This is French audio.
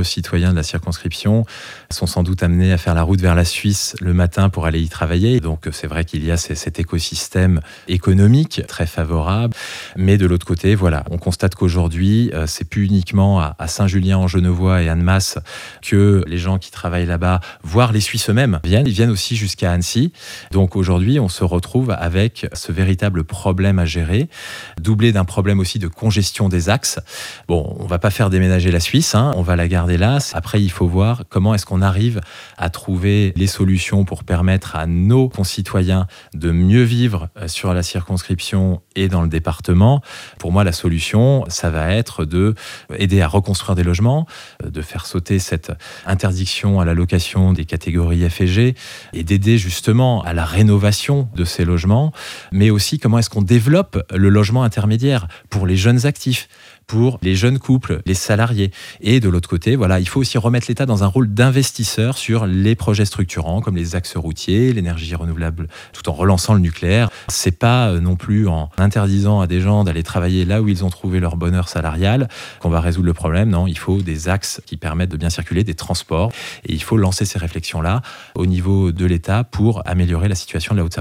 citoyens de la circonscription sont sans doute amenés à faire la route vers la Suisse le matin pour aller y travailler. Donc c'est vrai qu'il y a cet écosystème économique très favorable. Mais de l'autre côté, voilà, on constate qu'aujourd'hui, c'est plus uniquement à Saint-Julien-en-Genevois et Annemasse que les gens qui travaillent là-bas, voire les Suisses eux-mêmes, viennent. Ils viennent aussi jusqu'à Annecy. Donc aujourd'hui, on se retrouve avec ce véritable problème à gérer, doublé d'un problème aussi de congestion des axes. Bon, on va pas faire déménager la Suisse, on va la garder là. Après, il faut voir comment est-ce qu'on arrive à trouver les solutions pour permettre à nos concitoyens de mieux vivre sur la circonscription et dans le département. Pour moi, la solution, ça va être de aider à reconstruire des logements, de faire sauter cette interdiction à la location des catégories F et G et d'aider justement à la rénovation de ces logements, mais aussi comment est-ce qu'on développe le logement intermédiaire pour les jeunes actifs, pour les jeunes couples, les salariés. Et de l'autre côté, voilà, il faut aussi remettre l'État dans un rôle d'investisseur sur les projets structurants comme les axes routiers, l'énergie renouvelable, tout en relançant le nucléaire. C'est pas non plus en interdisant à des gens d'aller travailler là où ils ont trouvé leur bonheur salarial qu'on va résoudre le problème. Non, il faut des axes qui permettent de bien circuler, des transports. Et il faut lancer ces réflexions-là au niveau de l'État pour améliorer la situation de la Haute-Savoie.